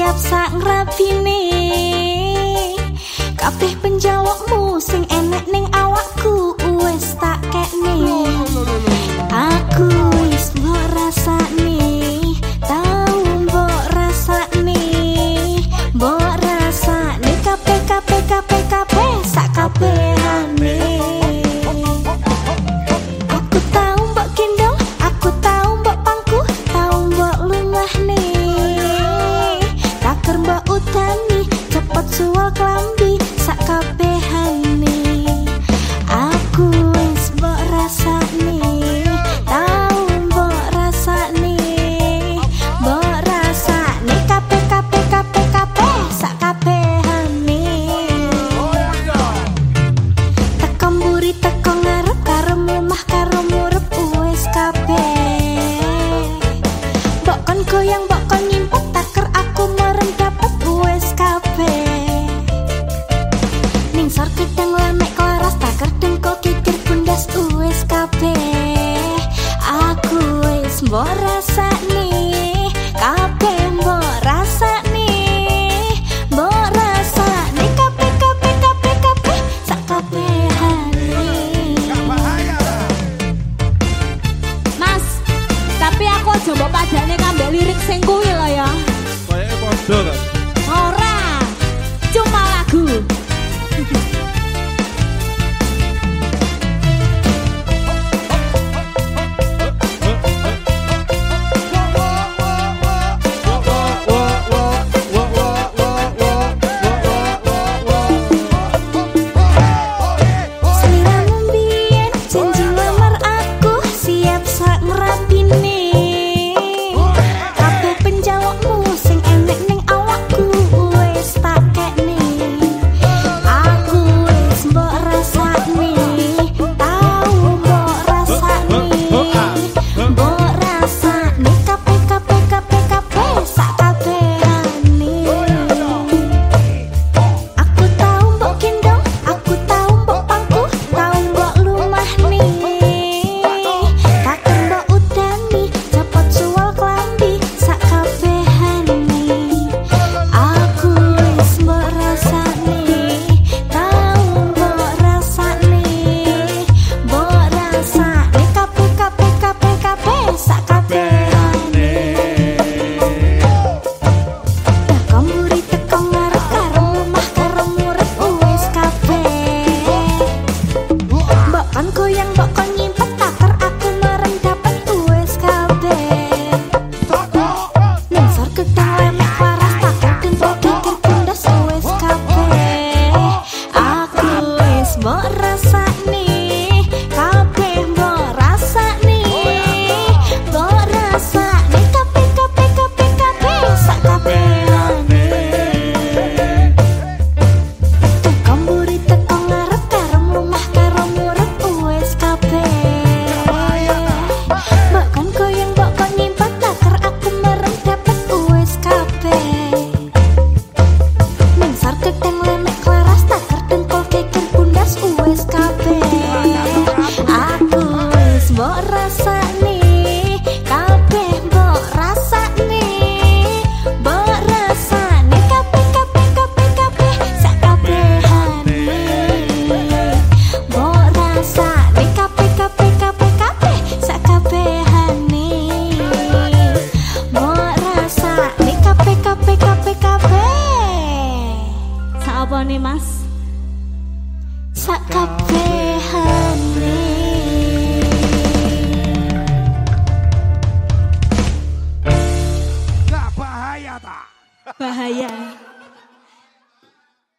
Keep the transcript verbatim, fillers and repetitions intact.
siap sak ngrapine. Kabeh penjawabmu sing enek ning awakku wis tak kekne. Aku wis mbok rasane, tau mbok rasane, mbok rasane kabeh kabeh kabeh kabeh sak kabehane. Aku tau mbok gendong, aku tau mbok pangku, tau mbok lumahne. Taker mbok utani, cepet suwal klambi sak kabehane. Aku wis mbok rasane, tau mbok rasane, mbok rasane kabeh kabeh kabeh kabeh sak kabehane. Teko mburi teko ngarep karo mlemah karo murep wis kabeh. Mbok kon goyang mbok kon nyimpet taker aku merem dapet wis kabeh. Ning sor gedang lemek klaras taker dengkul kikir bundas wis kabeh. Aku wis mbok rasane, kabeh mbok rasane, mbok rasane kabeh kabeh kabeh kabeh sak kabehane. Mas, tapi aku aja mbok padane kambek lirik sing kuwi lho ya. Kayaknya podo kan? Ora, cuma lagu. Seliramu mbiyen janji lamar aku siap sak ngrapine. Kabeh penjawabmu sing enek ning awakku wis tak kekne. Aku wis mbok rasane, tau mbok rasane, mbok rasane kabeh kabeh kabeh kabeh sak kabehane. Aku tau mbok gendong, aku tau mbok pangku, tau mbok lumahne. Taker mbok udani, cepet suwal klambi sak kabehane. Aku wis mbok rasane, tau mbok rasane, mbok rasane kabeh kabeh kabeh kabeh sak kabehane. Teko mburi teko ngarep karo mlemah karo murep wis kabeh. Mbok kon goyang mbok kon nyimpet taker aku merem dapet wis kabeh. Ning sor gedang lemek waras taker dengkul kikir bundas wis kabeh. Aku wis mbok rasane, kabeh mbok rasane, mbok rasane kabeh kabeh kabeh kabeh sak kabehane. Teko mburi teko ngarep karo mlemah karo murep wis kabeh. Mbok kon goyang mbok kon nyimpet taker aku merem dapet wis kabeh. Ning sor gedang lemek klaras taker dengkul kikir bundas wis kabeh. Aku wis mbok rasane, kabeh mbok rasane, mbok rasane kabeh kabeh kabeh kabeh sak kabehane. Mbok rasane kabeh kabeh kabeh kabeh sak kabehane. Mbok rasane kabeh kabeh kabeh kabeh Sak apa nih, Mas? sak kabehane. Gak bahaya tak? Bahaya.